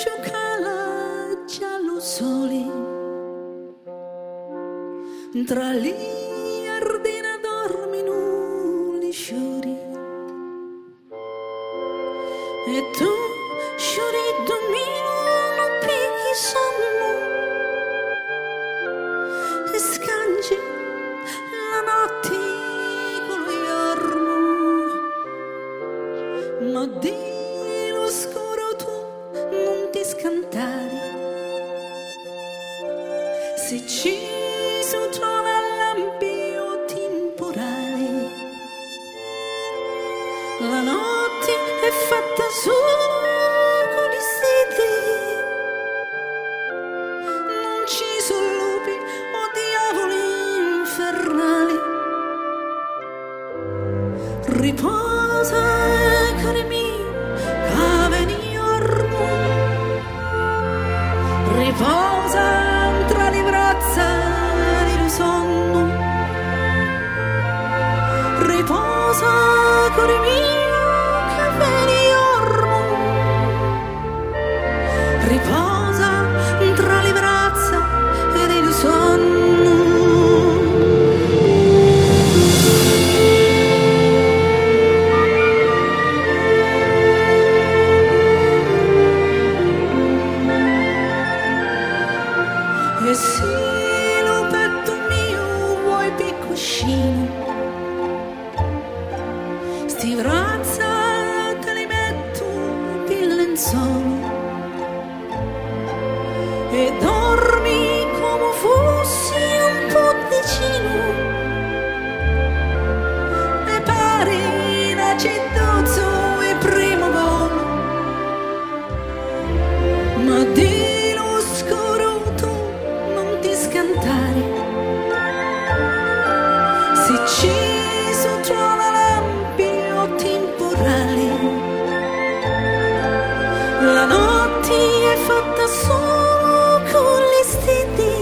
giocala giallo soli tra gli giardini dormino gli sciuri e tu sciuri domino non picchi sonno e scangi la notte con lo giorno ma di lo scuro tu non ti scantare se ci si trova l'ampio temporale la notte è fatta solo con i seti non ci sono lupi o diavoli infernali riposa cari miei caveni ormo riposa tra le braccia del sonno riposa cari miei caveni ormo riposa tra le braccia del sonno. E se lo petto mio vuoi piccoscino sti braccia te li metto il lenzuolo e dormi come fossi un po' vicino e pari una cittozzo e primo volo ma di lo scuro tu non ti scantare se ci si trova l'ampio temporale la notte è fatta solo con gli stiti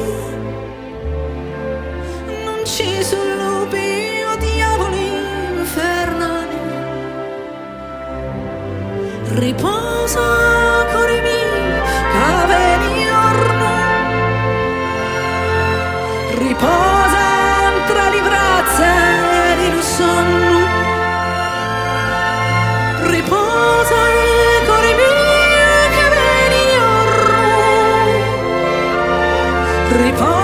non ci sono lupi o diavoli infernali riposa cori miei caveni orno riposa tra le braccia del sonno riposa cori miei caveni orno riposa